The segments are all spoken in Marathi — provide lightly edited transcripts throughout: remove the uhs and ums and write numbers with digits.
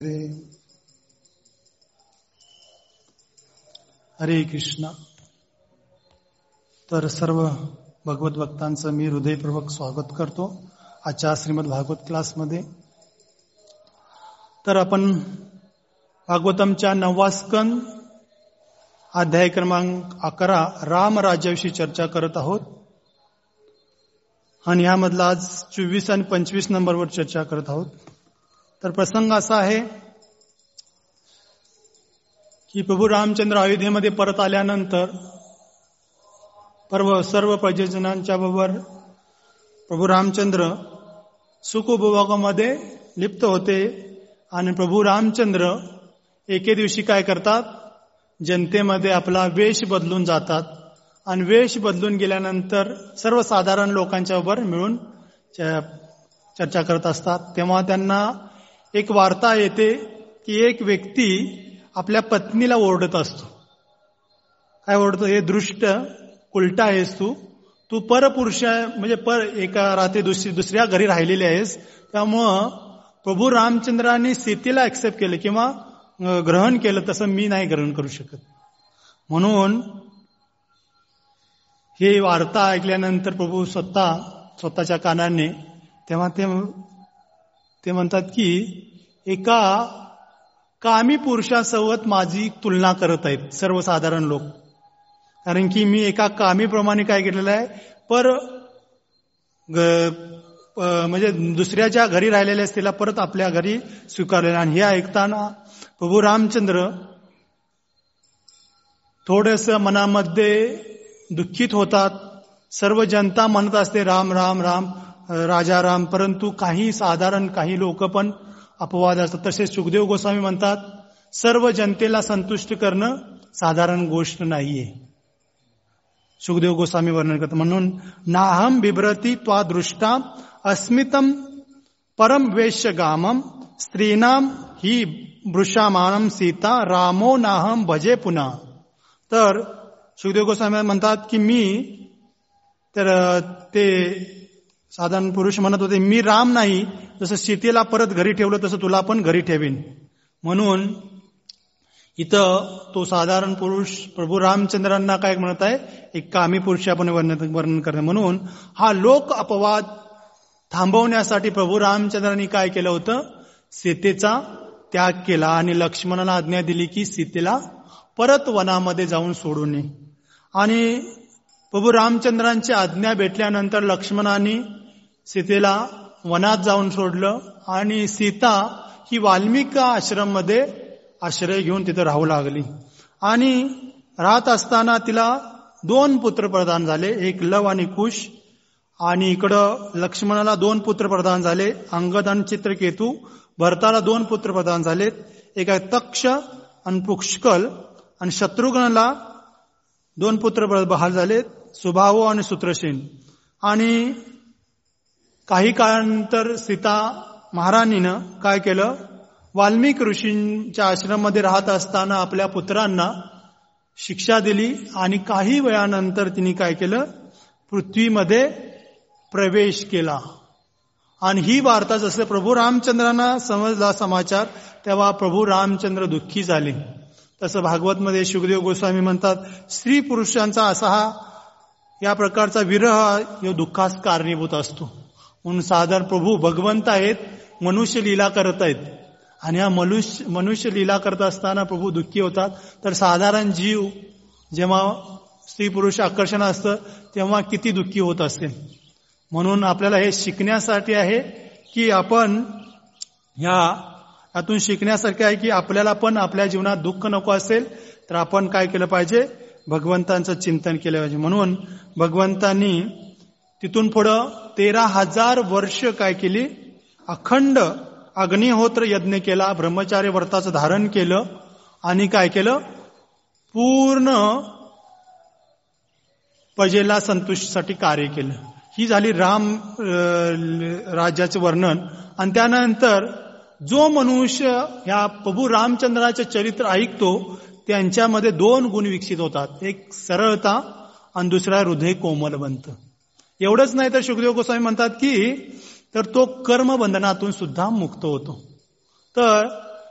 हरे कृष्ण. तर सर्व भगवत भक्तांचं मी हृदयपूर्वक स्वागत करतो आजच्या श्रीमद भागवत क्लासमध्ये. तर आपण भागवतमच्या 9वा स्कंद अध्याय क्रमांक 11 राम राज्याविषयी चर्चा करत आहोत आणि यामधला आज 24 आणि 25 नंबरवर चर्चा करत आहोत. तर प्रसंग असा आहे की प्रभू रामचंद्र अयोध्येमध्ये परत आल्यानंतर सर्व प्रजेजनांच्या बरोबर प्रभू रामचंद्र सुखोपभोगामध्ये लिप्त होते आणि प्रभू रामचंद्र एके दिवशी काय करतात, जनतेमध्ये आपला वेश बदलून जातात आणि वेश बदलून गेल्यानंतर सर्वसाधारण लोकांच्या बरोबर मिळून चर्चा करत असतात. तेव्हा त्यांना एक वार्ता येते की एक व्यक्ती आपल्या पत्नीला ओरडत असतो. काय ओरडतो? हे दृष्ट उलटा आहेस तू परपुरुष म्हणजे एका रात्री दुसऱ्या घरी राहिलेली आहेस. त्यामुळं प्रभू रामचंद्रांनी सीतेला एक्सेप्ट केलं किंवा ग्रहण केलं, तसं मी नाही ग्रहण करू शकत. म्हणून हे वार्ता ऐकल्यानंतर प्रभू स्वतःच्या कानाने तेव्हा ते म्हणतात की एका कामी पुरुषासोबत माझी तुलना करत आहेत सर्वसाधारण लोक. कारण की मी एका कामीप्रमाणे काय केलेलं आहे, म्हणजे दुसऱ्याच्या घरी राहिलेल्या स्त्रीला परत आपल्या घरी स्वीकारलेलं. आणि हे ऐकताना प्रभू रामचंद्र थोडस मनामध्ये दुःखित होतात. सर्व जनता म्हणत असते राम राम राम राजा राम, परंतु काही लोक पण अपवाद असतात. तसेच सुखदेव गोस्वामी म्हणतात सर्व जनतेला संतुष्ट करणं साधारण गोष्ट नाहीये. सुखदेव गोस्वामी वर्णन करतात. म्हणून नाहम बिभ्रती त्वा दृष्टा अस्मितम परम वेश्य गामम स्त्रीनाम ही वृषामानम सीता रामो नाहम भजे पुन्हा. तर सुखदेव गोस्वामी म्हणतात की ते साधारण पुरुष म्हणत होते मी राम नाही, जसं सीतेला परत घरी ठेवलं तसं तुला पण घरी ठेवीन. म्हणून इथं तो साधारण पुरुष प्रभू रामचंद्रांना काय म्हणत आहे, एक कामी पुरुषापण वर्णन करणे. म्हणून हा लोक अपवाद थांबवण्यासाठी प्रभू रामचंद्रांनी काय केलं होतं, सीतेचा त्याग केला आणि लक्ष्मणाला आज्ञा दिली की सीतेला परत वनामध्ये जाऊन सोडू नये. आणि प्रभू रामचंद्रांची आज्ञा भेटल्यानंतर लक्ष्मणाने सीतेला वनात जाऊन सोडलं आणि सीता ही वाल्मिकी आश्रममध्ये आश्रय घेऊन तिथं राहू लागली. आणि राहत असताना तिला 2 पुत्र प्रदान झाले, एक लव आणि कुश. आणि इकडं लक्ष्मणाला 2 पुत्र प्रदान झाले, अंगद आणि चित्रकेतू. भरताला 2 पुत्र प्रदान झालेत, एक तक्ष आणि पुष्कल. आणि शत्रुघ्नला 2 पुत्र बहाल झालेत, सुभाव आणि सूत्रसेन. आणि काही काळानंतर सीता महाराणीनं काय केलं, वाल्मिक ऋषींच्या आश्रममध्ये राहत असताना आपल्या पुत्रांना शिक्षा दिली आणि काही वेळानंतर तिने काय केलं, पृथ्वीमध्ये प्रवेश केला. आणि ही वार्ता जसं प्रभू रामचंद्रांना समजला समाचार, तेव्हा प्रभू रामचंद्र दुःखी झाले. तसं भागवतमध्ये सुखदेव गोस्वामी म्हणतात स्त्री पुरुषांचा असा या प्रकारचा विरह यो दुःखास कारणीभूत असतो. म्हणून साधारण प्रभू भगवंत आहेत, मनुष्य लीला करत आहेत आणि हा मनुष्य लीला करत असताना प्रभू दुःखी होतात. तर साधारण जीव जेव्हा स्त्री पुरुष आकर्षण असतं तेव्हा किती दुःखी होत असेल. म्हणून आपल्याला हे शिकण्यासाठी आहे की आपण यातून शिकण्यासारखे आहे की आपल्याला पण आपल्या जीवनात दुःख नको असेल तर आपण काय केलं पाहिजे, भगवंतांचं चिंतन केलं पाहिजे. म्हणून भगवंतांनी तिथून पुढं 13,000 वर्ष काय केली, अखंड अग्निहोत्र यज्ञ केला, ब्रह्मचार्य व्रताचं धारण केलं आणि काय केलं, पूर्ण प्रजेला संतुष्टीसाठी कार्य केलं. ही झाली राम राज्याचे वर्णन. आणि त्यानंतर जो मनुष्य ह्या प्रभू रामचंद्राचे चरित्र ऐकतो त्यांच्यामध्ये 2 गुण विकसित होतात, एक सरळता आणि दुसरा हृदय कोमल बनतं. एवढंच नाही तर सुखदेव गोस्वामी म्हणतात की तर तो कर्मबंधनातून सुद्धा मुक्त होतो. तर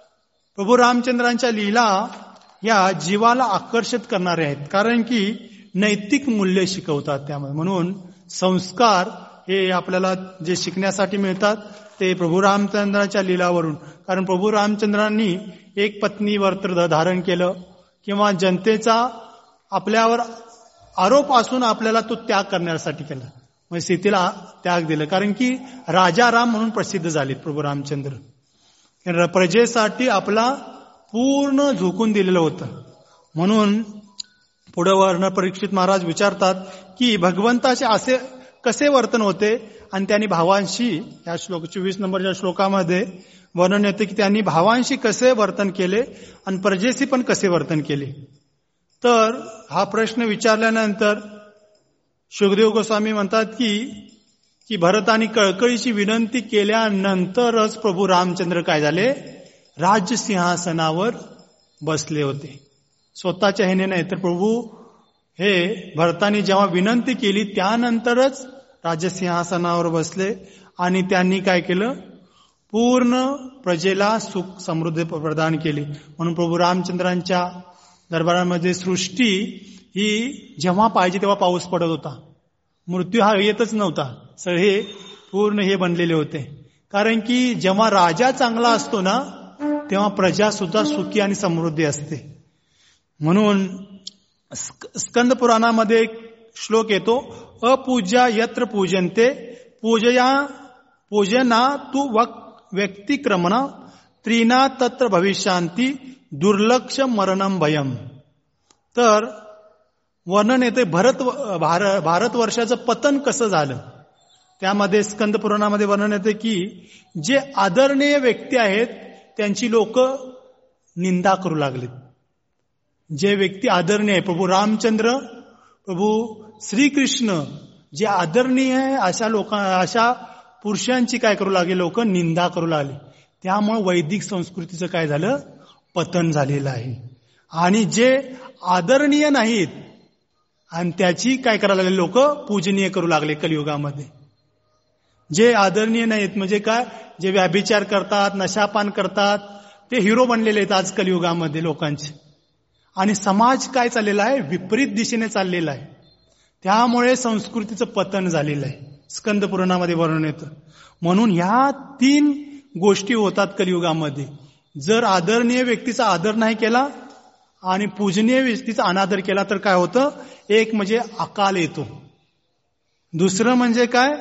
प्रभू रामचंद्रांच्या लीला या जीवाला आकर्षित करणारे आहेत, कारण की नैतिक मूल्य शिकवतात त्यामध्ये. म्हणून संस्कार हे आपल्याला जे शिकण्यासाठी मिळतात ते प्रभू रामचंद्राच्या लीलावरून. कारण प्रभू रामचंद्रांनी एक पत्नी व्रत धारण केलं किंवा जनतेचा आपल्यावर आरोप असून आपल्याला तो त्याग करण्यासाठी केला, म्हणजे सीतेला त्याग दिलं. कारण की राजा राम म्हणून प्रसिद्ध झाले प्रभू रामचंद्र. प्रजेसाठी आपला पूर्ण झोकून दिलेलं होतं. म्हणून पुढे वर्ण परीक्षित महाराज विचारतात की भगवंताचे असे कसे वर्तन होते, आणि त्यांनी भावांशी, या श्लोक 24 नंबरच्या श्लोकामध्ये वर्णन येते की त्यांनी भावांशी कसे वर्तन केले आणि प्रजेशी पण कसे वर्तन केले. तर हा प्रश्न विचारल्यानंतर शुकदेव गोस्वामी म्हणतात की भरताने कळकळीची विनंती केल्यानंतरच प्रभू रामचंद्र काय झाले, राजसिंहासनावर बसले होते. स्वतःच्या ह्याने नाही, तर प्रभू हे भरताने जेव्हा विनंती केली त्यानंतरच राजसिंहासनावर बसले आणि त्यांनी काय केलं, पूर्ण प्रजेला सुख समृद्धी प्रदान केली. म्हणून प्रभू रामचंद्रांच्या दरबारामध्ये सृष्टी ही जेव्हा पाहिजे तेव्हा पाऊस पडत होता, मृत्यू हा येतच नव्हता. सगळे पूर्ण हे बनलेले होते. कारण की जेव्हा राजा चांगला असतो ना तेव्हा प्रजा सुद्धा सुखी आणि समृद्धी असते. म्हणून स्कंद पुराणामध्ये एक श्लोक येतो, अपूज्या यत्र पूजन्ते पूजना तू व्यक्तिक्रमण त्रिना तत्र भविष्यांती दुर्लक्ष मरणम भयम. तर वर्णन येते भारतवर्षाचं पतन कसं झालं. त्यामध्ये स्कंद पुराणामध्ये वर्णन येते की जे आदरणीय व्यक्ती आहेत त्यांची लोक निंदा करू लागलेत. जे व्यक्ती आदरणीय आहे, प्रभू रामचंद्र, प्रभू श्रीकृष्ण जे आदरणीय आहे अशा पुरुषांची काय करू लागले, लोक निंदा करू लागले. त्यामुळे वैदिक संस्कृतीचं काय झालं, पतन झालेलं आहे. आणि जे आदरणीय नाहीत आणि त्याची काय करायला लागले, लोक पूजनीय करू लागले कलियुगामध्ये. जे आदरणीय नाहीत म्हणजे काय, जे व्याभिचार करतात, नशापान करतात, ते हिरो बनलेले आहेत आज कलियुगामध्ये लोकांचे. आणि समाज काय चाललेला आहे, विपरीत दिशेने चाललेला आहे. त्यामुळे संस्कृतीचं पतन झालेलं आहे. स्कंद पुराणामध्ये वर्णन येतं. म्हणून ह्या 3 गोष्टी होतात कलियुगामध्ये. जर आदरणीय व्यक्तीचा आदर नाही केला आणि पूजनीय व्यक्तीचा अनादर केला तर काय होतं, एक म्हणजे अकाल येतो, दुसरं म्हणजे काय,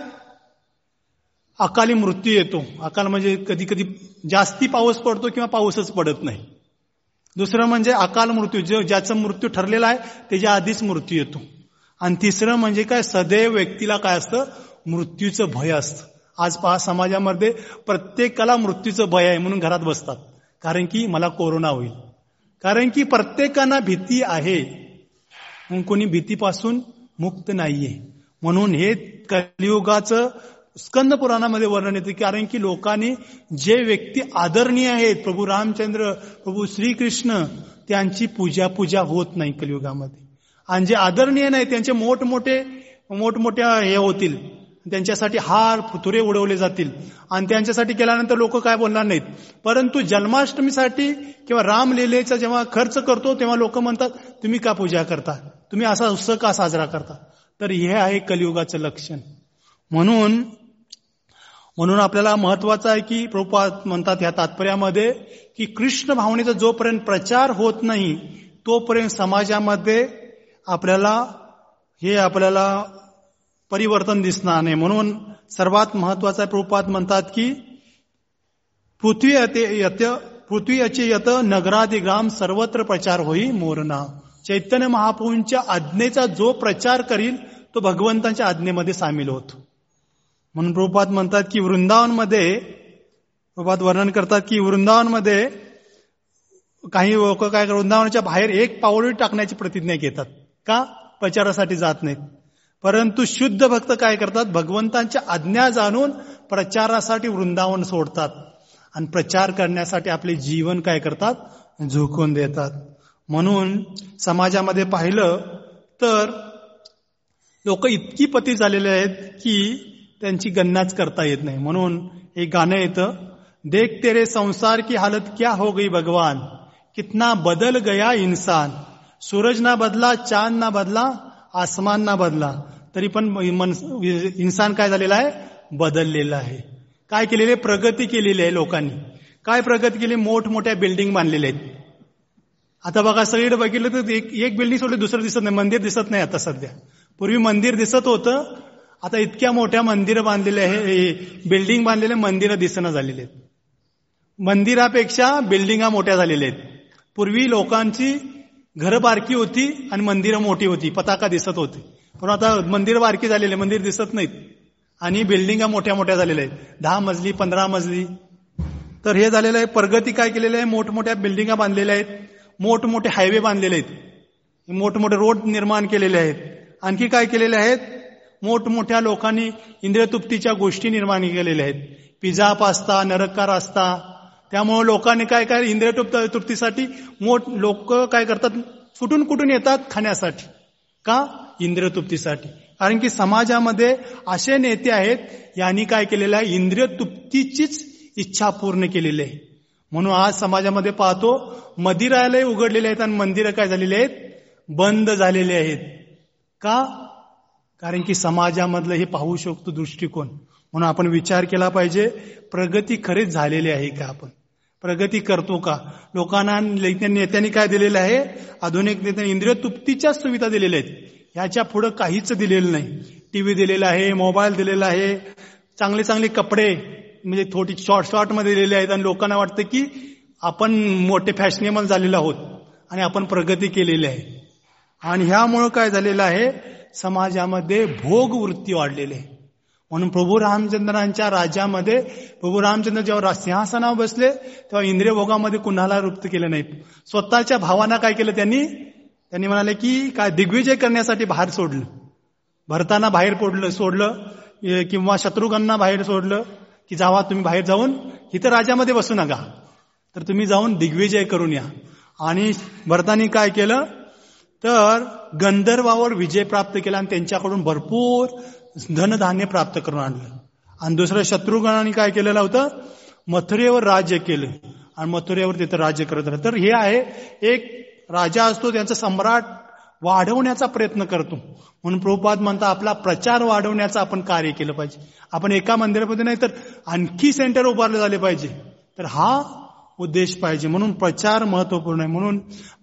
अकाली मृत्यू येतो. अकाल म्हणजे कधी कधी जास्ती पाऊस पडतो किंवा पाऊसच पडत नाही. दुसरं म्हणजे अकाल मृत्यू, ज्याचा मृत्यू ठरलेला आहे त्याच्या आधीच मृत्यू येतो. आणि तिसरं म्हणजे काय, सदैव व्यक्तीला काय असतं, मृत्यूचं भय असतं. आज पहा समाजामध्ये प्रत्येकाला मृत्यूचं भय आहे म्हणून घरात बसतात, कारण की मला कोरोना होईल. कारण की प्रत्येकांना भीती आहे, कोणी भीतीपासून मुक्त नाहीये. म्हणून हे कलियुगाचं स्कंद पुराणामध्ये वर्णन येते. कारण की लोकांनी जे व्यक्ती आदरणीय आहेत, प्रभू रामचंद्र, प्रभू श्रीकृष्ण, त्यांची पूजा होत नाही कलियुगामध्ये. आणि जे आदरणीय नाही त्यांचे मोठमोठ्या हे होतील, त्यांच्यासाठी हार फुतुरे उडवले जातील आणि त्यांच्यासाठी केल्यानंतर लोक काय बोलणार नाहीत. परंतु जन्माष्टमीसाठी किंवा रामलीलेचा जेव्हा खर्च करतो तेव्हा लोक म्हणतात तुम्ही का पूजा करता, तुम्ही असा उत्सव का साजरा करता. तर हे आहे कलियुगाचं लक्षण. म्हणून आपल्याला महत्वाचं आहे की प्रभुपाद म्हणतात ह्या तात्पर्यामध्ये की कृष्ण भावनेचा जोपर्यंत प्रचार होत नाही तोपर्यंत समाजामध्ये आपल्याला परिवर्तन दिसणार नाही. म्हणून सर्वात महत्वाचं आहे, प्रभुपाद म्हणतात की पृथ्वी यत नगरादी ग्राम सर्वत्र प्रचार होई मोरना. चैतन्य महाप्रभूंच्या आज्ञेचा जो प्रचार करील तो भगवंतांच्या आज्ञेमध्ये सामील होतो. म्हणून प्रभुपाद म्हणतात की प्रभुपाद वर्णन करतात की वृंदावनमध्ये काही लोक काय वृंदावनाच्या बाहेर एक पाऊल टाकण्याची प्रतिज्ञा घेतात. का, प्रचारासाठी जात नाहीत. परंतु शुद्ध भक्त काय करतात, भगवंतांच्या आज्ञा जाणून प्रचारासाठी वृंदावन सोडतात आणि प्रचार करण्यासाठी आपले जीवन काय करतात, झोकून देतात. म्हणून समाजामध्ये पाहिलं तर लोक इतकी पती झालेले आहेत की त्यांची गणनाच करता येत नाही. म्हणून एक गाणं येतं, देख तेरे संसार की हालत क्या हो गई भगवान, कितना बदल गया इंसान. सूरज ना बदला, चांद ना बदला, आसमान ना बदला, तरी पण इंसान काय झालेला आहे, बदललेला आहे. काय केलेले, प्रगती केलेली आहे लोकांनी. काय प्रगती केली, मोठमोठ्या बिल्डिंग बांधलेल्या आहेत. आता बघा सगळीकडे बघितलं तर एक बिल्डिंग सोडली दुसरं दिसत नाही, मंदिर दिसत नाही आता सध्या. पूर्वी मंदिर दिसत होतं, आता इतक्या मोठ्या मंदिरं बांधलेले आहे, बिल्डिंग बांधलेले मंदिरं दिसणं झालेले आहेत. मंदिरापेक्षा बिल्डिंगा मोठ्या झालेल्या आहेत. पूर्वी लोकांची घरं बारकी होती आणि मंदिरं मोठी होती, पताका दिसत होते. पण आता मंदिरं बारकी झालेले, मंदिर दिसत नाहीत आणि बिल्डिंगा मोठ्या मोठ्या झालेल्या आहेत, 10 मजली 15 मजली. तर हे झालेलं आहे. प्रगती काय केलेलं आहे, मोठमोठ्या बिल्डिंगा बांधलेल्या आहेत, मोठमोठे हायवे बांधलेले आहेत, मोठमोठे रोड निर्माण केलेले आहेत. आणखी काय केलेले आहेत, मोठमोठ्या लोकांनी इंद्रियतृप्तीच्या गोष्टी निर्माण केलेल्या आहेत. पिझ्झा, पास्ता, नरककार असता. त्यामुळे लोकांनी काय काय इंद्रियतृप्तीसाठी लोक काय करतात, कुठून येतात खाण्यासाठी. का, इंद्रियतृप्तीसाठी. कारण की समाजामध्ये असे नेते आहेत, यांनी काय केलेलं आहे, इंद्रियतृप्तीचीच इच्छा पूर्ण केलेली आहे. म्हणून आज समाजामध्ये पाहतो मदिरालय उघडलेले आहेत आणि मंदिरं काय झालेली आहेत, बंद झालेले आहेत. का, कारण की समाजामधलं हे पाहू शकतो दृष्टिकोन. म्हणून आपण विचार केला पाहिजे, प्रगती खरीच झालेली आहे का, आपण प्रगती करतो का. लोकांना नेत्यांनी काय दिलेलं आहे, आधुनिक नेत्यांनी इंद्रियतृप्तीच्या सुविधा दिलेल्या आहेत, ह्याच्या पुढे काहीच दिलेलं नाही. टीव्ही दिलेला आहे, मोबाईल दिलेला आहे, चांगले चांगले कपडे म्हणजे थोडी शॉर्ट मध्ये दिलेले आहेत आणि लोकांना वाटतं की आपण मोठे फॅशनेबल झालेलो आहोत आणि आपण प्रगती केलेली आहे. आणि ह्यामुळं काय झालेलं आहे, समाजामध्ये भोग वृत्ती वाढलेली आहे. म्हणून प्रभू रामचंद्रांच्या राज्यामध्ये प्रभू रामचंद्र जेव्हा सिंहासनावर बसले तेव्हा इंद्रिय भोगामध्ये कुणाला रुप्त केलं नाही. स्वतःच्या भावांना काय केलं, त्यांनी म्हणाले की काय दिग्विजय करण्यासाठी बाहेर सोडलं, भरताना बाहेर सोडलं किंवा शत्रुघ्नांना बाहेर सोडलं की जावा तुम्ही बाहेर जाऊन इथं राज्यामध्ये बसू नका, तर तुम्ही जाऊन दिग्विजय करून या. आणि भरतानी काय केलं तर गंधर्वावर विजय प्राप्त केला आणि त्यांच्याकडून भरपूर धनधान्य प्राप्त करून आणलं. आणि दुसरं शत्रुघ्नांनी काय केलेलं होतं, मथुरेवर राज्य केलं आणि मथुरेवर तिथं राज्य करत राहिलं. तर हे आहे, एक राजा असतो त्यांचा सम्राट वाढवण्याचा प्रयत्न करतो. म्हणून प्रभुपाद म्हणता आपला प्रचार वाढवण्याचं आपण कार्य केलं पाहिजे. आपण एका मंदिरामध्ये नाही तर आणखी सेंटर उभारले झाले पाहिजे, तर हा उद्देश पाहिजे. म्हणून प्रचार महत्वपूर्ण आहे. म्हणून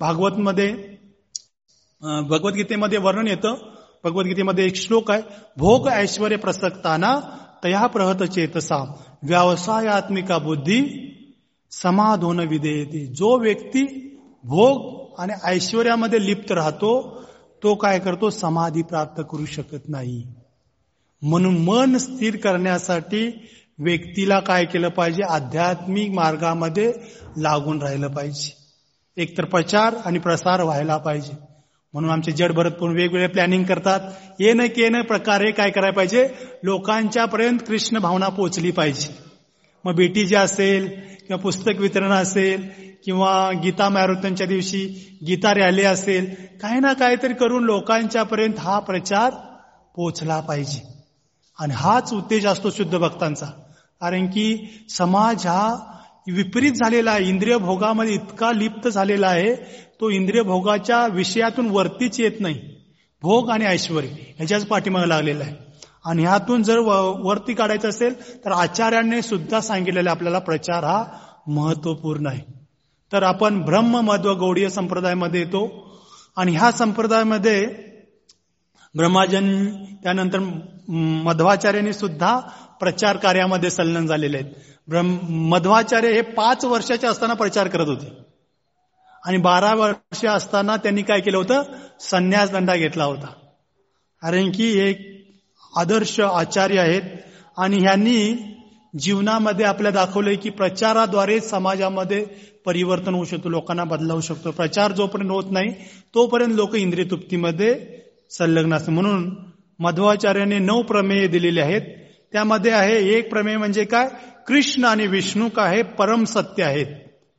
भगवद्गीतेमध्ये वर्णन येतं, भगवद्गीतेमध्ये एक श्लोक आहे, भोग ऐश्वर्य प्रसक्ताना तया प्रहत चेतसा व्यवसायात्मिका बुद्धी समाधोन विधेयते. जो व्यक्ती भोग आणि ऐश्वर्यामध्ये लिप्त राहतो तो काय करतो, समाधी प्राप्त करू शकत नाही. म्हणून मन स्थिर करण्यासाठी व्यक्तीला काय केलं पाहिजे, आध्यात्मिक मार्गामध्ये लागून राहिलं पाहिजे. एकतर प्रचार आणि प्रसार व्हायला पाहिजे. म्हणून आमचे जड भरतपूर वेगवेगळे प्लॅनिंग करतात. येणं प्रकारे काय करायला पाहिजे, लोकांच्या पर्यंत कृष्ण भावना पोहोचली पाहिजे. मग बेटी जे असेल किंवा पुस्तक वितरण असेल किंवा गीता मॅरेथॉनच्या दिवशी गीता रॅली असेल, काही ना काहीतरी करून लोकांच्या पर्यंत हा प्रचार पोहोचला पाहिजे. आणि हाच उद्देश असतो शुद्ध भक्तांचा. कारण की समाज हा विपरीत झालेला आहे, इंद्रिय भोगामध्ये इतका लिप्त झालेला आहे, तो इंद्रिय भोगाच्या विषयातून वरतीच येत नाही. भोग आणि ऐश्वर्य ह्याच्याच पाठीमागे लागलेला आहे. आणि ह्यातून जर वरती काढायचं असेल तर आचार्यांनी सुद्धा सांगितलेला आपल्याला प्रचार हा महत्वपूर्ण आहे. तर आपण ब्रह्म मध्व गौडीय संप्रदायामध्ये येतो आणि ह्या संप्रदायामध्ये ब्रह्माजन त्यानंतर मध्वाचार्यांनी सुद्धा प्रचार कार्यामध्ये संलग्न झालेले आहेत. मध्वाचार्य हे 5 वर्षाचे असताना प्रचार करत होते आणि 12 वर्ष असताना त्यांनी काय केलं होतं, संन्यास दंडा घेतला होता. कारण की एक आदर्श आचार्य आहेत आणि ह्यांनी जीवनामध्ये आपल्याला दाखवलंय की प्रचाराद्वारे समाजामध्ये परिवर्तन होऊ शकतो, लोकांना बदलावू शकतो. प्रचार जोपर्यंत होत नाही तोपर्यंत लोक इंद्रिय तृप्तीमध्ये संलग्न असतात. म्हणून मध्वाचार्याने 9 प्रमेय दिलेले आहेत. त्यामध्ये आहे एक प्रमेय म्हणजे काय, कृष्ण आणि विष्णू का हे परम सत्य आहेत,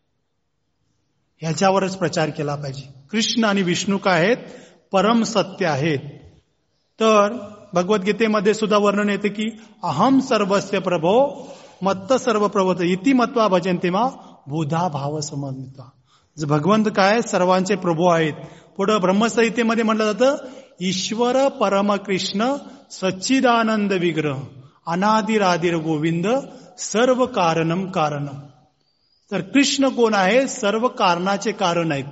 ह्याच्यावरच प्रचार केला पाहिजे. कृष्ण आणि विष्णू का आहेत, परम सत्य आहेत. तर भगवद्गीतेमध्ये सुद्धा वर्णन येते की अहम सर्वस्य प्रभो मत्त सर्व प्रवत इति मत्वा भजन्ते मा बुधा भाव समन्विता. भगवंत काय सर्वांचे प्रभू आहेत. पुढं ब्रह्मसंहितेमध्ये म्हटलं जातं ईश्वर परम कृष्ण सच्चिदानंद विग्रह अनादिरादिर गोविंद सर्व कारणम कारणम. तर कृष्ण कोण आहे? सर्व कारणाचे कारण आहेत.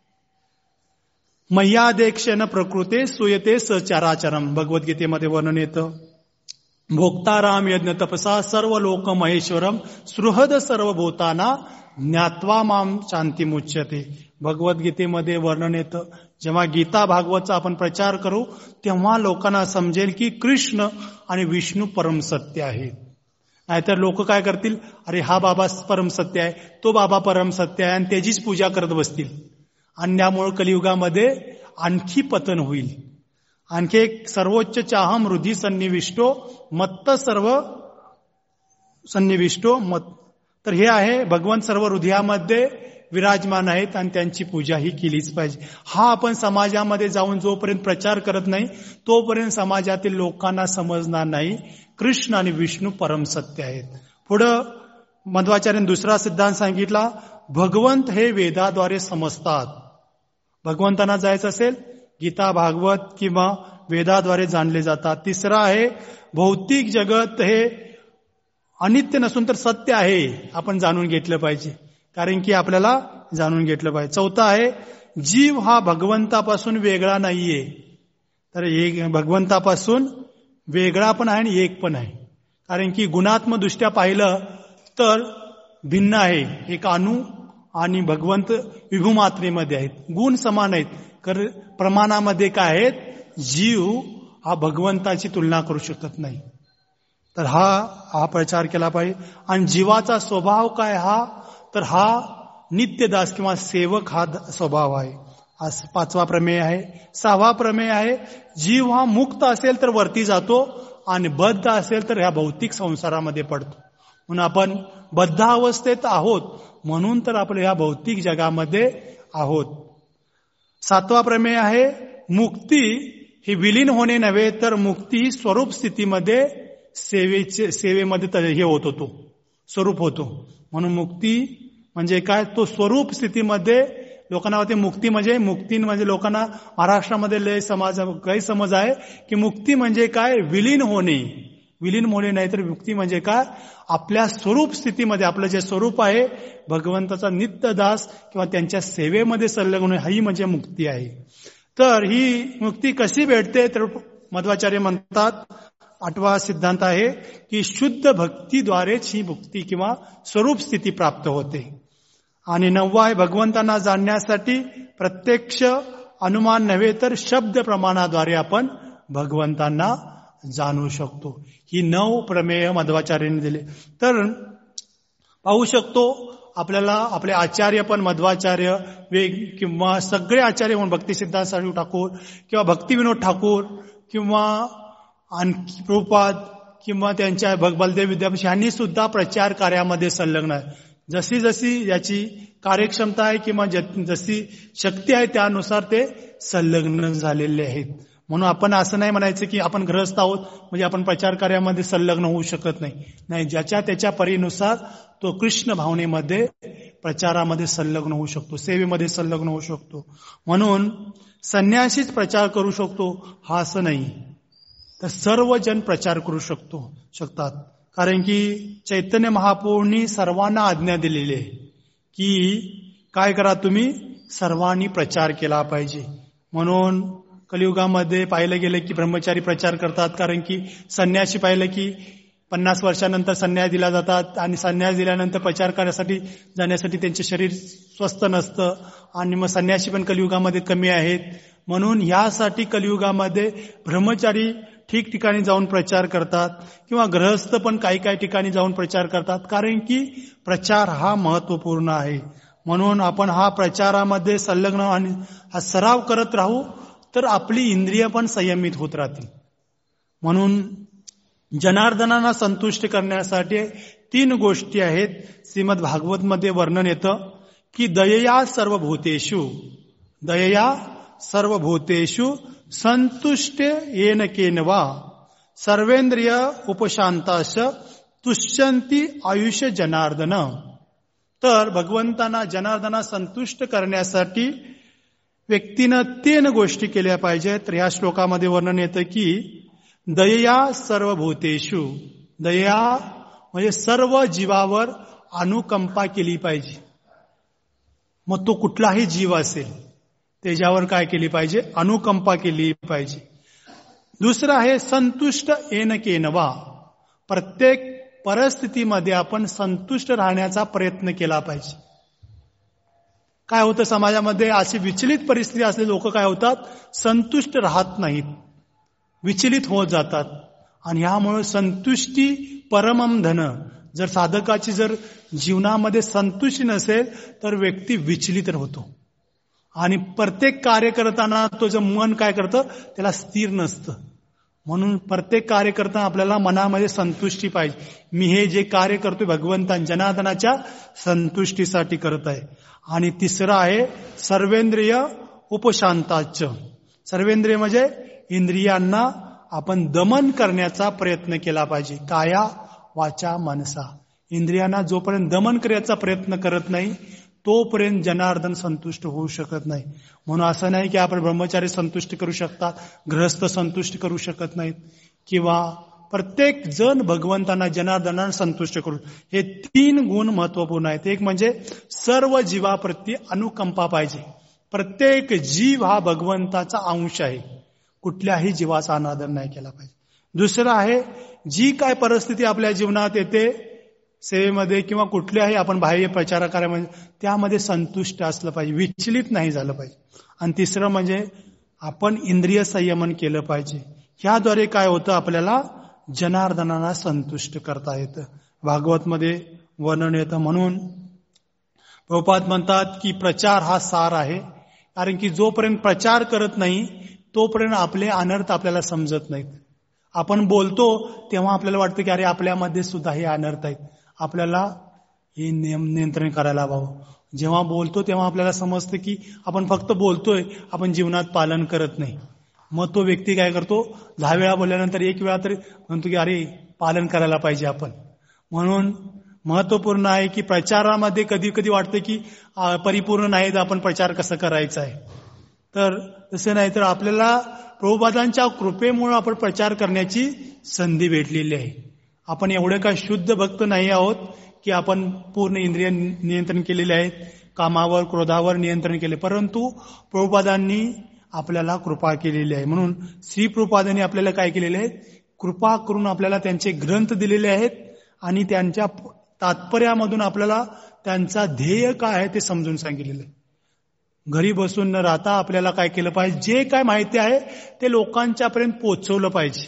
मय्यादेक्षण प्रकृते सुयते सचराचरम. भगवद्गीतेमध्ये वर्णन येतं. भोक्ताराम यज्ञ तपसा सर्व लोक महेश्वरम सुहृद सर्व भूताना ज्ञात्वा माम शांतिमुच्यते. भगवद्गीतेमध्ये वर्णन येतं. जेव्हा गीता भागवतचा आपण प्रचार करू तेव्हा लोकांना समजेल की कृष्ण आणि विष्णू परम सत्य आहेत. नाहीतर लोक काय करतील, अरे हा बाबा परम सत्य आहे, तो बाबा परम सत्य आहे, आणि त्याचीच पूजा करत बसतील. आणि त्यामुळे कलियुगामध्ये आणखी पतन होईल. आणखी एक सर्वोच्च चाहम हृदय सन्निविष्टो मत्त सर्व सन्निविष्टो मत. तर हे आहे भगवंत सर्व हृदयामध्ये विराजमान आहेत आणि त्यांची पूजा ही केलीच पाहिजे. हा आपण समाजामध्ये जाऊन जोपर्यंत प्रचार करत नाही तोपर्यंत समाजातील लोकांना समजणार नाही कृष्ण आणि विष्णू परम सत्य आहेत. पुढं मध्वाचार्यांनी दुसरा सिद्धांत सांगितला, भगवंत हे वेदाद्वारे समजतात. भगवंतांना जायचं असेल गीता भागवत किंवा वेदाद्वारे जाणले जातात. तिसरा आहे भौतिक जगत हे अनित्य नसून तर सत्य आहे, आपण जाणून घेतलं पाहिजे, कारण की आपल्याला जाणून घेतलं पाहिजे. चौथा आहे जीव हा भगवंतापासून वेगळा नाहीये. तर एक भगवंतापासून वेगळा पण आहे आणि एक पण आहे. कारण की गुणात्मदृष्ट्या पाहिलं तर भिन्न आहे. एक अणु आणि भगवंत विभुमात्रेमध्ये आहेत. गुण समान आहेत, तर प्रमाणामध्ये काय आहेत, जीव हा भगवंताची तुलना करू शकत नाही. तर हा प्रचार केला पाहिजे. आणि जीवाचा स्वभाव काय हा, तर हा नित्यदास किंवा सेवक हा स्वभाव आहे. हा पाचवा प्रमेय आहे. सहावा प्रमेय आहे जीव हा मुक्त असेल तर वरती जातो आणि बद्ध असेल तर ह्या भौतिक संसारामध्ये पडतो. म्हणून आपण बद्ध अवस्थेत आहोत म्हणून तर आपण ह्या भौतिक जगामध्ये आहोत. सातवा प्रमेय आहे मुक्ती ही विलीन होणे नव्हे तर मुक्ती ही स्वरूप स्थितीमध्ये सेवेमध्ये हे होत होतो, स्वरूप होतो. म्हणून मुक्ती म्हणजे काय, तो स्वरूप स्थितीमध्ये लोकांना होते. मुक्ती म्हणजे लोकांना महाराष्ट्रामध्ये गैरसमज आहे की मुक्ती म्हणजे काय, विलीन होणे. विलीन होणे नाही तर मुक्ती म्हणजे काय, आपल्या स्वरूप स्थितीमध्ये आपलं जे स्वरूप आहे भगवंताचा नित्यदास किंवा त्यांच्या सेवेमध्ये संलग्न होणे, ही म्हणजे मुक्ती आहे. तर ही मुक्ती कशी भेटते, तर मध्वाचार्य म्हणतात आठवा सिद्धांत आहे की शुद्ध भक्तीद्वारेच ही मुक्ती किंवा स्वरूप स्थिती प्राप्त होते. आणि नववा आहे भगवंतांना जाणण्यासाठी प्रत्यक्ष अनुमान नव्हे तर शब्द प्रमाणाद्वारे आपण भगवंतांना जाणू शकतो. ही 9 प्रमेय मध्वाचार्यांनी दिले. तर पाहू शकतो आपल्याला आपले आचार्य पण मध्वाचार्य किंवा सगळे आचार्य म्हणून भक्तिसिद्धांत साधू ठाकूर किंवा भक्तिविनोद ठाकूर किंवा आणखी प्रभुपाद किंवा त्यांच्या बलदेव विद्यापीठ यांनी सुद्धा प्रचार कार्यामध्ये संलग्न आहे. जशी जशी याची कार्यक्षमता आहे किंवा जशी शक्ती आहे त्यानुसार ते संलग्न झालेले आहेत. म्हणून आपण असं नाही म्हणायचं की आपण गृहस्थ आहोत म्हणजे आपण प्रचार कार्यामध्ये संलग्न होऊ शकत नाही. ज्याच्या त्याच्या परीनुसार तो कृष्ण भावनेमध्ये प्रचारामध्ये संलग्न होऊ शकतो, सेवेमध्ये संलग्न होऊ शकतो. म्हणून संन्यासीच प्रचार करू शकतो हा असं नाही, तर सर्वजण प्रचार करू शकतात. कारण की चैतन्य महाप्रभूंनी सर्वांना आज्ञा दिलेली आहे की काय करा, तुम्ही सर्वांनी प्रचार केला पाहिजे. म्हणून कलियुगामध्ये पाहिलं गेलं की ब्रह्मचारी प्रचार करतात, कारण की संन्यासी पाहिलं की 50 वर्षानंतर संन्यास दिला जातात आणि संन्यास दिल्यानंतर प्रचार करण्यासाठी जाण्यासाठी त्यांचे शरीर स्वस्थ नसतं आणि मग संन्यासी पण कलियुगामध्ये कमी आहेत. म्हणून ह्यासाठी कलियुगामध्ये ब्रह्मचारी ठिकठिकाणी जाऊन प्रचार करतात किंवा गृहस्थ पण काही काही ठिकाणी जाऊन प्रचार करतात, कारण की प्रचार हा महत्वपूर्ण आहे. म्हणून आपण हा प्रचारामध्ये संलग्न आणि हा सराव करत राहू तर आपली इंद्रिय पण संयमित होत राहतील. म्हणून जनार्दनांना संतुष्ट करण्यासाठी 3 गोष्टी आहेत. श्रीमद भागवतमध्ये वर्णन येतं की दयया सर्वभूतेषु संतुष्ट येन केन वा सर्वेंद्रिय उपशांताश तुष्यंती आयुष्य जनार्दन. तर भगवंतांना जनार्दना संतुष्ट करण्यासाठी व्यक्तीनं 3 गोष्टी केल्या पाहिजेत. तर ह्या श्लोकामध्ये वर्णन येतं की दयया सर्वभूतेषु, दया म्हणजे सर्व जीवावर अनुकंपा केली पाहिजे. मग तो कुठलाही जीव असेल त्याच्यावर काय केली पाहिजे? अनुकंपा केली पाहिजे. दुसरं आहे संतुष्ट येन केनवा, प्रत्येक परिस्थितीमध्ये आपण संतुष्ट राहण्याचा प्रयत्न केला पाहिजे. काय होतं समाजामध्ये, अशी विचलित परिस्थिती असलेले लोक काय होतात? संतुष्ट राहत नाहीत, विचलित होत जातात. आणि ह्यामुळे संतुष्टी परमम धन. जर साधकाची जर जीवनामध्ये संतुष्टी नसेल तर व्यक्ती विचलित होतो. आणि प्रत्येक कार्य करताना तुझं मन काय करतं? त्याला स्थिर नसतं. म्हणून प्रत्येक कार्य करताना आपल्याला मनामध्ये संतुष्टी पाहिजे. मी हे जे कार्य करतोय भगवंतां जनार्दनाच्या संतुष्टीसाठी करत आहे. आणि तिसरं आहे सर्वेंद्रिय उपशांताच. सर्वेंद्रिय म्हणजे इंद्रियांना आपण दमन करण्याचा प्रयत्न केला पाहिजे. काया वाचा मनसा. इंद्रियांना जोपर्यंत दमन करण्याचा प्रयत्न करत नाही तोपर्यंत जनार्दन संतुष्ट होऊ शकत नाही. म्हणून असं नाही की आपण ब्रह्मचारी संतुष्ट करू शकतात, गृहस्थ संतुष्ट करू शकत नाहीत, किंवा प्रत्येक जण भगवंतांना जनार्दनांना संतुष्ट करू. हे 3 गुण महत्वपूर्ण आहेत. एक म्हणजे सर्व जीवाप्रती अनुकंपा पाहिजे. प्रत्येक जीव हा भगवंताचा अंश आहे, कुठल्याही जीवाचा अनादर नाही केला पाहिजे. दुसरं आहे जी काय परिस्थिती आपल्या जीवनात येते, सेवेमध्ये किंवा कुठल्याही आपण बाह्य प्रचार कार्यामध्ये, त्यामध्ये संतुष्ट असलं पाहिजे, विचलित नाही झालं पाहिजे. आणि तिसरं म्हणजे आपण इंद्रिय संयमन केलं पाहिजे. ह्याद्वारे काय होतं? आपल्याला जनार्दनाला संतुष्ट करता येतं. भागवतमध्ये वर्णन येतं. म्हणून प्रभुपाद म्हणतात की प्रचार हा सार आहे. कारण की जोपर्यंत प्रचार करत नाही तोपर्यंत आपले अनर्थ आपल्याला समजत नाहीत. आपण बोलतो तेव्हा आपल्याला वाटतं की अरे आपल्यामध्ये सुद्धा हे अनर्थ आहेत, आपल्याला हे नियंत्रण करायला हवं. जेव्हा बोलतो तेव्हा आपल्याला समजतं की आपण फक्त बोलतोय, आपण जीवनात पालन करत नाही. मग तो व्यक्ती काय करतो? 10 वेळा बोलल्यानंतर 1 वेळा तरी म्हणतो की अरे पालन करायला पाहिजे आपण. म्हणून महत्वपूर्ण आहे की प्रचारामध्ये कधी कधी वाटतं की परिपूर्ण नाही तर आपण प्रचार कसं करायचा आहे. तर तसं नाही, तर आपल्याला प्रभुपादांच्या कृपेमुळे आपण प्रचार करण्याची संधी भेटलेली आहे. आपण एवढे काय शुद्ध भक्त नाही आहोत की आपण पूर्ण इंद्रिय नियंत्रण केलेले आहेत, कामावर क्रोधावर नियंत्रण केले, परंतु प्रभुपादांनी आपल्याला कृपा केलेली आहे. म्हणून श्री प्रभुपादांनी आपल्याला काय केलेले आहे? कृपा करून आपल्याला त्यांचे ग्रंथ दिलेले आहेत आणि त्यांच्या तात्पर्यामधून आपल्याला त्यांचा ध्येय काय आहे ते समजून सांगितलेलं आहे. घरी बसून न राहता आपल्याला काय केलं पाहिजे? जे काय माहिती आहे ते लोकांच्यापर्यंत पोहोचवलं पाहिजे.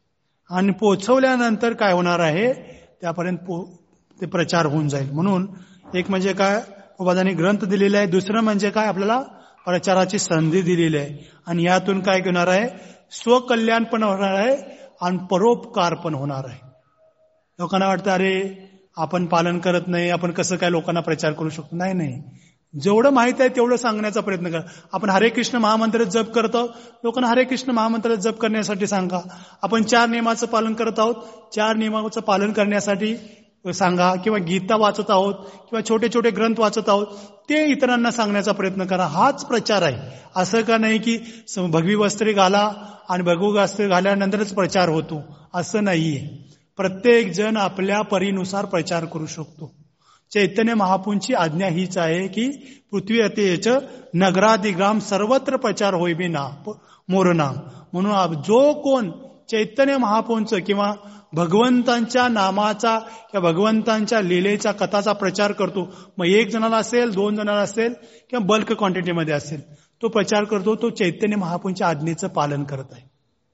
आणि पोहोचवल्यानंतर काय होणार आहे? त्यापर्यंत ते प्रचार होऊन जाईल. म्हणून एक म्हणजे काय? प्रभुपादांनी ग्रंथ दिलेले आहे. दुसरं म्हणजे काय? आपल्याला प्रचाराची संधी दिलेली आहे. आणि यातून काय होणार आहे? स्वकल्याण पण होणार आहे आणि परोपकार पण होणार आहे. लोकांना वाटतं अरे आपण पालन करत नाही, आपण कसं काय लोकांना प्रचार करू शकतो? नाही नाही, जेवढं माहित आहे तेवढं सांगण्याचा प्रयत्न करा. आपण हरे कृष्ण महामंत्र जप करत आहोत, लोकांना हरे कृष्ण महामंत्र जप करण्यासाठी सांगा. आपण 4 नियमाचं पालन करत आहोत, 4 नियमाचं पालन करण्यासाठी सांगा. किंवा गीता वाचत आहोत किंवा छोटे छोटे ग्रंथ वाचत आहोत, ते इतरांना सांगण्याचा प्रयत्न करा. हाच प्रचार आहे. असं का नाही की भगवी वस्त्रे घाला आणि भगवी वस्त्रे घाल्यानंतरच प्रचार होतो, असं नाहीये. प्रत्येक जण आपल्या परीनुसार प्रचार करू शकतो. चैतन्य महाप्रभूंची आज्ञा हीच आहे की पृथ्वी अतेच नगरादिग्राम सर्वत्र प्रचार होई बी ना मोरनाम. म्हणून जो कोण चैतन्य महाप्रभूंचं किंवा भगवंतांच्या नामाचा किंवा भगवंतांच्या लीलेचा कथाचा प्रचार करतो, मग 1 जणाला असेल, 2 जणाला असेल किंवा बल्क क्वांटिटीमध्ये असेल, तो प्रचार करतो, तो चैतन्य महाप्रभूंच्या आज्ञेचं पालन करत आहे.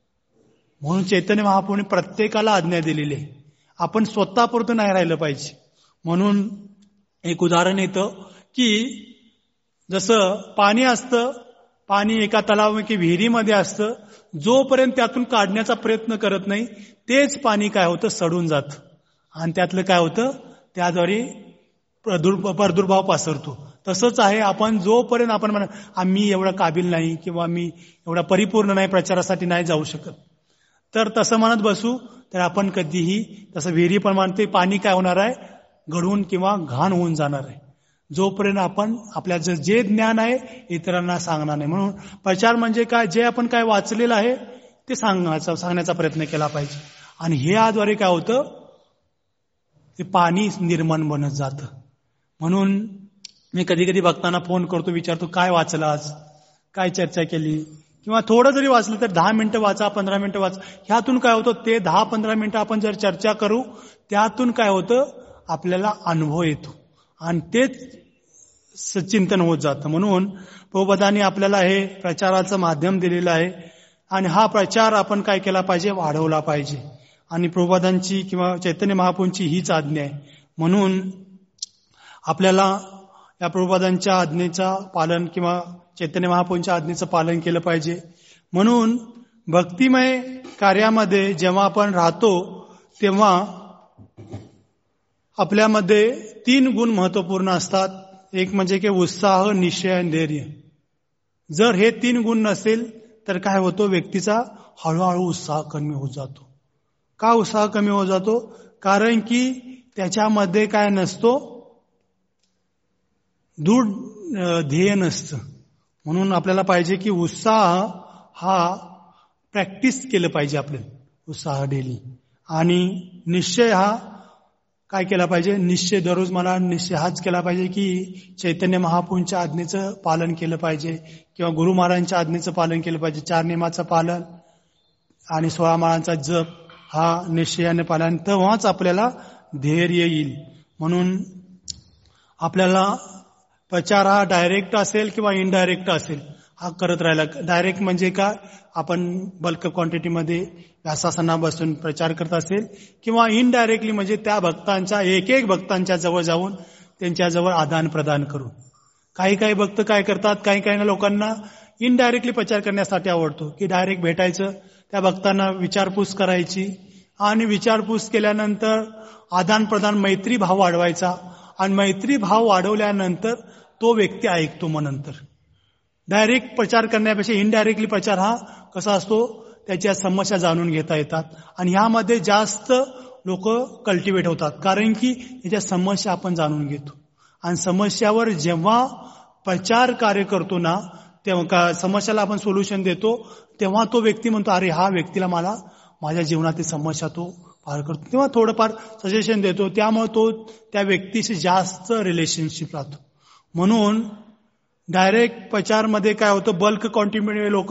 म्हणून चैतन्य महाप्रभूंनी प्रत्येकाला आज्ञा दिलेली आहे. आपण स्वतःपुरतं नाही राहिलं पाहिजे. म्हणून एक उदाहरण येतं की जसं पाणी असतं, पाणी एका तलाव की विहिरीमध्ये असतं, जोपर्यंत त्यातून काढण्याचा प्रयत्न करत नाही तेच पाणी काय होतं? सडून जातं. आणि त्यातलं काय होतं? त्याद्वारे प्रादुर्भाव पसरतो. तसंच आहे, आपण जोपर्यंत आपण म्हणा मी एवढा काबिल नाही किंवा मी एवढा परिपूर्ण नाही, प्रचारासाठी नाही जाऊ शकत, तर तसं म्हणत बसू तर आपण कधीही तसं विहिरी पण म्हणते पाणी काय होणार आहे, गळून किंवा घाण होऊन जाणार आहे. जोपर्यंत आपण आपल्याचं जे ज्ञान आहे इतरांना सांगणार नाही. म्हणून प्रचार म्हणजे काय, जे आपण काय वाचलेलं आहे ते सांगण्याचा प्रयत्न केला पाहिजे. आणि हे याद्वारे काय होतं, ते पाणी निर्माण बनत जातं. म्हणून मी कधी कधी भक्तांना फोन करतो, विचारतो काय वाचलं आज, काय चर्चा केली, किंवा थोडं जरी वाचलं तर 10 मिनिटं वाचा, 15 मिनिटं वाचा. ह्यातून काय होतं, ते 10-15 मिनिटं आपण जर चर्चा करू त्यातून काय होतं, आपल्याला अनुभव येतो आणि तेच चिंतन होत जातं. म्हणून प्रभुपादांनी आपल्याला हे प्रचाराचं माध्यम दिलेलं आहे आणि हा प्रचार आपण काय केला पाहिजे, वाढवला पाहिजे. आणि प्रभुपादांची किंवा चैतन्य महाप्रभूंची हीच आज्ञा आहे. म्हणून आपल्याला या प्रभुपादांच्या आज्ञेचा पालन किंवा चैतन्य महाप्रभूंच्या आज्ञेचं पालन केलं पाहिजे. म्हणून भक्तिमय कार्यामध्ये जेव्हा आपण राहतो तेव्हा आपल्यामध्ये 3 गुण महत्वपूर्ण असतात. एक म्हणजे की उत्साह, निश्चय आणि धैर्य. जर हे 3 गुण नसेल तर काय होतो, व्यक्तीचा हळूहळू उत्साह कमी होत जातो. का उत्साह कमी होत जातो, कारण की त्याच्यामध्ये काय नसतो, दृढ ध्येय नसतं. म्हणून आपल्याला पाहिजे की उत्साह हा प्रॅक्टिस केलं पाहिजे आपल्याला, उत्साह डेली. आणि निश्चय हा काय केला पाहिजे, निश्चय दररोज मला निश्चय हाच केला पाहिजे की चैतन्य महाप्रभूंच्या आज्ञेचं पालन केलं पाहिजे किंवा गुरु महाराजांच्या आज्ञेचं पालन केलं पाहिजे. 4 नियमाचं पालन आणि 16 माळांचा जप हा निश्चयाने पालन, तेव्हाच आपल्याला धैर्य येईल. म्हणून आपल्याला प्रचार हा डायरेक्ट असेल किंवा इनडायरेक्ट असेल हा करत राहिला. डायरेक्ट म्हणजे काय, आपण बल्क क्वांटिटीमध्ये व्यासासना बसून प्रचार करत असेल, किंवा इनडायरेक्टली म्हणजे त्या भक्तांच्या एक भक्तांच्या जवळ जाऊन त्यांच्याजवळ आदान प्रदान करून. काही भक्त काय करतात, काही लोकांना इनडायरेक्टली प्रचार करण्यासाठी आवडतो की डायरेक्ट भेटायचं, त्या भक्तांना विचारपूस करायची आणि विचारपूस केल्यानंतर आदान प्रदान मैत्री भाव वाढवायचा आणि मैत्री भाव वाढवल्यानंतर तो व्यक्ती ऐकतो. मग नंतर डायरेक्ट प्रचार करण्यापेक्षा इनडायरेक्टली प्रचार हा कसा असतो, त्याच्या समस्या जाणून घेता येतात आणि ह्यामध्ये जास्त लोक कल्टिवेट होतात, कारण की त्याच्या समस्या आपण जाणून घेतो. आणि समस्यावर जेव्हा प्रचार कार्य करतो ना, तेव्हा समस्याला आपण सोल्युशन देतो, तेव्हा तो व्यक्ती म्हणतो अरे हा व्यक्तीला मला माझ्या जीवनातील समस्या तो पार करतो, तेव्हा थोडंफार सजेशन देतो, त्यामुळे तो त्या व्यक्तीशी जास्त रिलेशनशिप राहतो. म्हणून डायरेक्ट प्रचारमध्ये काय होतं, बल्क क्वांटिटीमध्ये लोक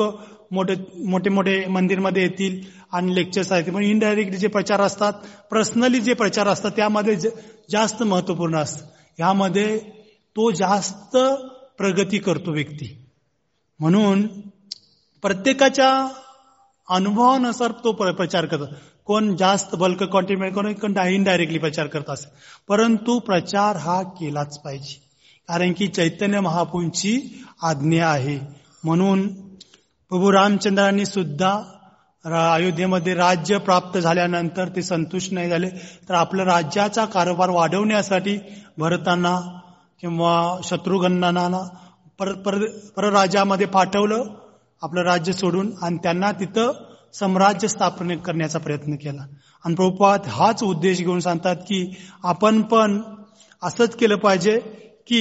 मोठे मंदिरमध्ये येतील आणि लेक्चर्स आहेत. पण इनडायरेक्टली जे प्रचार असतात, पर्सनली जे प्रचार असतात त्यामध्ये जास्त महत्वपूर्ण असतं. ह्यामध्ये तो जास्त प्रगती करतो व्यक्ती. म्हणून प्रत्येकाच्या अनुभवानुसार तो प्रचार करतो. कोण जास्त बल्क क्वांटिटीमध्ये, कोण इनडायरेक्टली प्रचार करत असेल, परंतु प्रचार हा केलाच पाहिजे, कारण की चैतन्य महाप्रभूंची आज्ञा आहे. म्हणून प्रभू रामचंद्रांनी सुद्धा अयोध्येमध्ये राज्य प्राप्त झाल्यानंतर ते संतुष्ट नाही झाले, तर आपलं राज्याचा कारभार वाढवण्यासाठी भरतांना किंवा शत्रुघ्नांना परराज्यामध्ये पाठवलं, आपलं राज्य सोडून, आणि त्यांना तिथं साम्राज्य स्थापन करण्याचा प्रयत्न केला. आणि प्रभुपाद हाच उद्देश घेऊन सांगतात की आपण पण असंच केलं पाहिजे की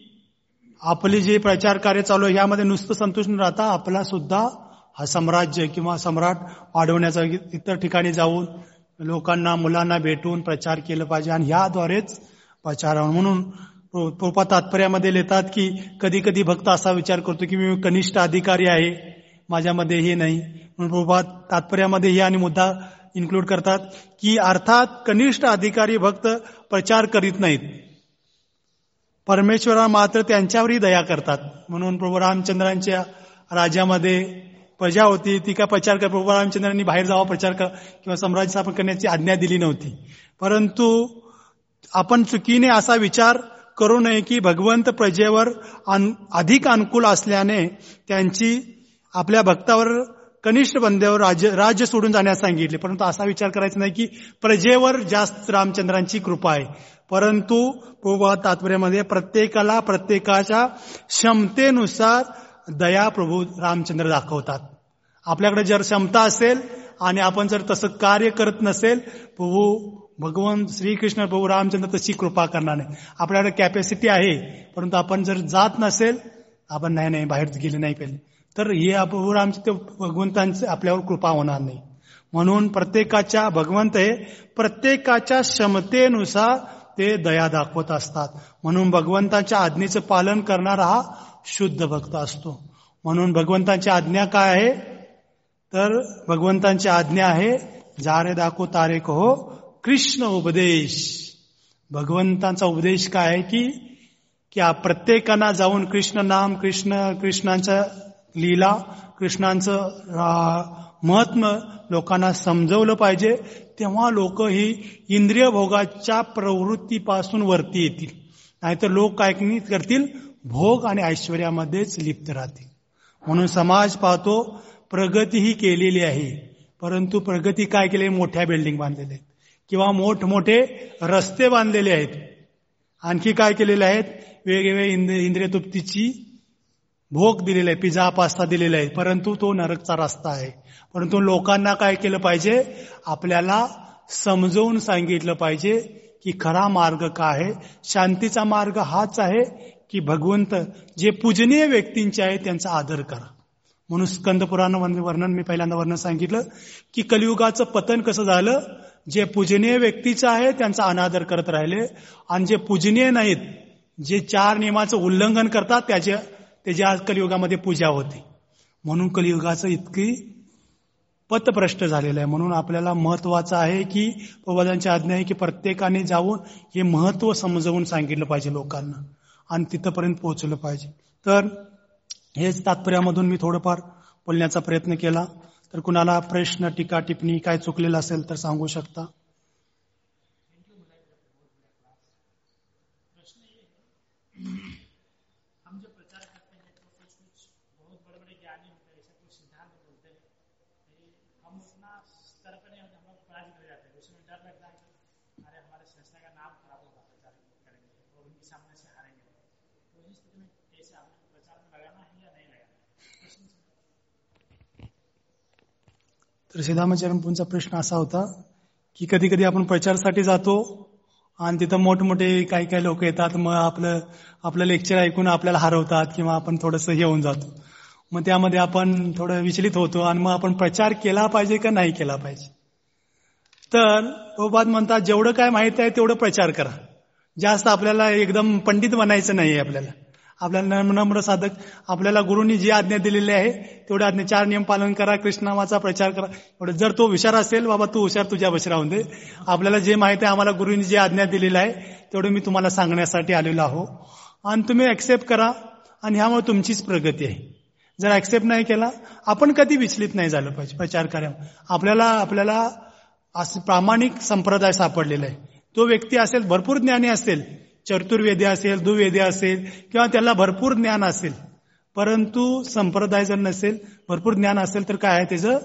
आपले जे प्रचार कार्य चालू आहे यामध्ये नुसतं संतुष्ट न राहता आपला सुद्धा हा साम्राज्य किंवा सम्राट वाढवण्याचा इतर ठिकाणी जाऊन लोकांना, मुलांना भेटून प्रचार केलं पाहिजे आणि ह्याद्वारेच प्रचार. म्हणून प्रभुपाद तात्पर्यामध्ये लिहितात की कधी कधी भक्त असा विचार करतो की मी कनिष्ठ अधिकारी आहे, माझ्यामध्ये हे नाही. म्हणून प्रभुपाद तात्पर्यामध्ये हे आणि मुद्दा इन्क्लूड करतात की अर्थात कनिष्ठ अधिकारी भक्त प्रचार करीत नाहीत, परमेश्वरा मात्र त्यांच्यावरही दया करतात. म्हणून प्रभू रामचंद्रांच्या राज्यामध्ये प्रजा होती, ती काय प्रचार कर, प्रभू रामचंद्रांनी बाहेर जावा प्रचार कर किंवा साम्राज्य स्थापन करण्याची आज्ञा दिली नव्हती. परंतु आपण चुकीने असा विचार करू नये की भगवंत प्रजेवर अधिक अनुकूल असल्याने त्यांची आपल्या भक्तावर कनिष्ठ बंद्यावर राज्य सोडून जाण्यास सांगितले. परंतु असा विचार करायचा नाही की प्रजेवर जास्त रामचंद्रांची कृपा आहे, परंतु प्रभुपाद तात्पर्यामध्ये प्रत्येकाला प्रत्येकाच्या क्षमतेनुसार दया प्रभू रामचंद्र दाखवतात. आपल्याकडे जर क्षमता असेल आणि आपण जर तसं कार्य करत नसेल, प्रभू भगवान श्रीकृष्ण प्रभू रामचंद्र तशी कृपा करणार नाही. आपल्याकडे कॅपॅसिटी आहे, परंतु आपण जर जात नसेल, आपण नाही बाहेर गेले नाही पाहिजे, तर हे प्रभू रामचंद्र भगवंतांचे आपल्यावर कृपा होणार नाही. म्हणून भगवंत हे प्रत्येकाच्या क्षमतेनुसार ते दया दाखवत असतात. म्हणून भगवंताच्या आज्ञेचं पालन करणारा हा शुद्ध भक्त असतो. म्हणून भगवंतांची आज्ञा काय आहे, तर भगवंतांची आज्ञा आहे जा रे दाखो तारे कहो कृष्ण उपदेश. भगवंतांचा उपदेश काय आहे की प्रत्येकांना जाऊन कृष्ण नाम, कृष्णांच्या लीला, कृष्णांचं महत्त्व लोकांना समजवलं पाहिजे. तेव्हा लोक ही इंद्रिय भोगाच्या प्रवृत्तीपासून वरती येतील. नाहीतर लोक काय करतील, भोग आणि ऐश्वर्यामध्येच लिप्त राहतील. म्हणून समाज पाहतो प्रगती ही केलेली आहे, परंतु प्रगती काय केली, मोठ्या बिल्डिंग बांधलेल्या आहेत किंवा मोठमोठे रस्ते बांधलेले आहेत. आणखी काय केलेले आहेत, वेगवेगळे इंद्रिय तृप्तीची भोग दिलेला आहे, पिझ्झा पास्ता दिलेला आहे, परंतु तो नरकचा रस्ता आहे. परंतु लोकांना काय केलं पाहिजे, आपल्याला समजवून सांगितलं पाहिजे की खरा मार्ग काय आहे. शांतीचा मार्ग हाच आहे की भगवंत जे पूजनीय व्यक्तींचे आहे त्यांचा आदर करा. म्हणून स्कंद पुराण वर्णन मी पहिल्यांदा वर्णन सांगितलं की कलियुगाचं पतन कसं झालं, जे पूजनीय व्यक्तीचं आहे त्यांचा अनादर करत राहिले, आणि जे पूजनीय नाहीत, जे 4 नियमाचं उल्लंघन करतात त्याची आज कलियुगामध्ये पूजा होते. म्हणून कलियुगाचं इतकी पथभ्रष्ट झालेलं आहे. म्हणून आपल्याला महत्वाचं आहे की प्रभुपादांची आज्ञा आहे की प्रत्येकाने जाऊन हे महत्व समजवून सांगितलं पाहिजे लोकांना आणि तिथपर्यंत पोहोचलं पाहिजे. तर हेच तात्पर्यामधून मी थोडंफार बोलण्याचा प्रयत्न केला. तर कुणाला प्रश्न, टीका, टिप्पणी काय चुकलेलं असेल तर सांगू शकता. तर श्रीरामचरणपूंचा प्रश्न असा होता की कधी कधी आपण प्रचारासाठी जातो आणि तिथं मोठमोठे काही लोक येतात, मग आपलं लेक्चर ऐकून आपल्याला हरवतात किंवा आपण थोडंसं हे होऊन जातो. मग त्यामध्ये आपण थोडं विचलित होतो आणि मग आपण प्रचार केला पाहिजे का नाही केला पाहिजे. तर प्रभुपाद म्हणतात जेवढं काय माहिती आहे तेवढं प्रचार करा. जास्त आपल्याला एकदम पंडित बनायचं नाही. आपल्याला नम्र साधक, आपल्याला गुरुंनी जी आज्ञा दिलेली आहे तेवढ्या आज्ञा 4 नियम पालन करा, कृष्णामाचा प्रचार करा. एवढं जर तो हुशार असेल, बाबा तू हुशार, तुझ्या बशी राहून दे. आपल्याला जे माहिती आहे, आम्हाला गुरुंनी जी आज्ञा दिलेली आहे तेवढं मी तुम्हाला सांगण्यासाठी आलेलो आहो आणि तुम्ही ऍक्सेप्ट करा आणि ह्यामुळे तुमचीच प्रगती आहे. जर ऍक्सेप्ट नाही केला, आपण कधी विचलित नाही झालं पाहिजे प्रचार कार्यामध्ये. आपल्याला असं प्रामाणिक संप्रदाय सापडलेला आहे. तो व्यक्ती असेल, भरपूर ज्ञानी असेल, चतुर्वेदी असेल, दुवेदी असेल किंवा त्याला भरपूर ज्ञान असेल, परंतु संप्रदाय जर नसेल, भरपूर ज्ञान असेल तर काय आहे, त्याचं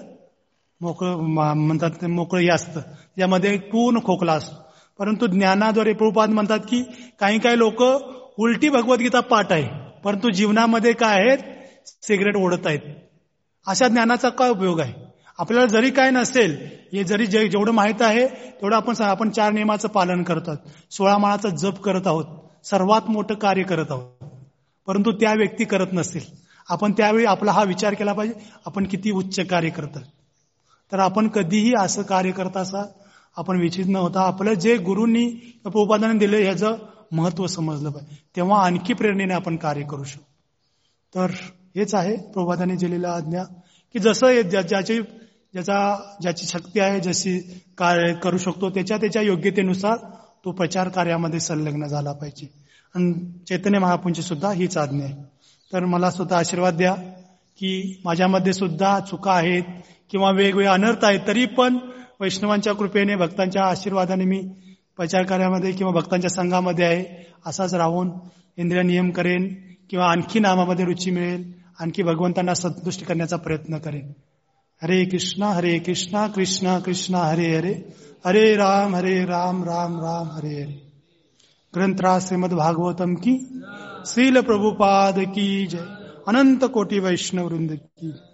मोकळं असतं, त्यामध्ये पूर्ण खोकला असतो. परंतु ज्ञानाद्वारे प्रभुपाद म्हणतात की काही लोक उलटी भगवद्गीता पाठ आहे, परंतु जीवनामध्ये काय आहेत, सिगरेट ओढत आहेत. अशा ज्ञानाचा काय उपयोग आहे. आपल्याला जरी काय नसेल, हे जरी जेवढं माहित आहे तेवढं आपण 4 नियमाचं पालन करत आहोत, 16 माळाचा जप करत आहोत, सर्वात मोठं कार्य करत आहोत, परंतु त्या व्यक्ती करत नसेल, आपण त्यावेळी आपला हा विचार केला पाहिजे, आपण किती उच्च कार्य करतात. तर आपण कधीही असं कार्य करत असा आपण विचलित न होता आपलं जे गुरूंनी प्रभुपादांनी दिले ह्याचं महत्व समजलं पाहिजे, तेव्हा आणखी प्रेरणेने आपण कार्य करू शकतो. तर हेच आहे प्रभुपादांनी दिलेलं आज्ञा की जसं ज्याची शक्ती आहे, जशी कार्य करू शकतो, त्याच्या योग्यतेनुसार तो प्रचार कार्यामध्ये संलग्न झाला पाहिजे. आणि चैतन्य महाप्रभूंची सुद्धा हीच आज्ञा आहे. तर मला सुद्धा आशीर्वाद द्या की माझ्यामध्ये सुद्धा चुका आहेत किंवा वेगवेगळे अनर्थ आहेत, तरी पण वैष्णवांच्या कृपेने, भक्तांच्या आशीर्वादाने मी प्रचार कार्यामध्ये किंवा भक्तांच्या संघामध्ये आहे. असाच राहून इंद्रिय नियम करेन किंवा आणखी नामामध्ये रुची मिळेल, आणखी भगवंतांना संतुष्ट करण्याचा प्रयत्न करेन. हरे कृष्णा कृष्णा कृष्णा हरे हरे, हरे राम राम राम हरे हरे. ग्रंथराज श्रीमद् भागवतम की, श्रील प्रभुपाद की जय. अनंत कोटि वैष्णव वृंद की.